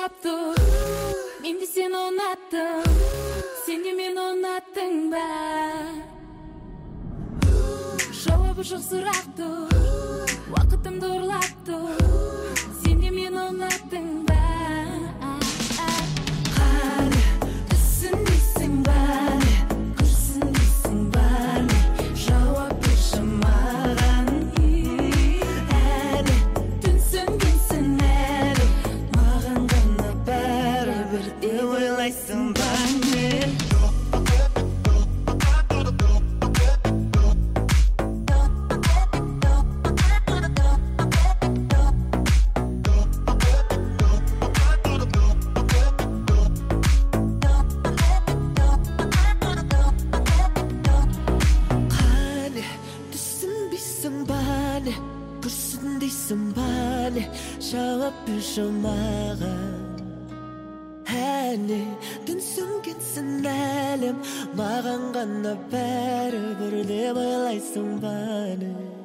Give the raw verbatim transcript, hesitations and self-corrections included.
жауапты. Мен де сені ұнаттым, сен де мені ұнаттың ба? Жауабы жоқ сұрақты, уақытымды ұрлатты, сен де мені ұнаттың ба? Қане, түсінбейсің ба не, күрсінбейсің ба не, жауап берші маған. Әне, түнсінгенсің әлі, маған ғана бәрібір деп ойлайсың ба не? Жауап берші маған. Әне, түнсінгенсің әлем, маған ғана бәрібір деп ойлайсың ба не?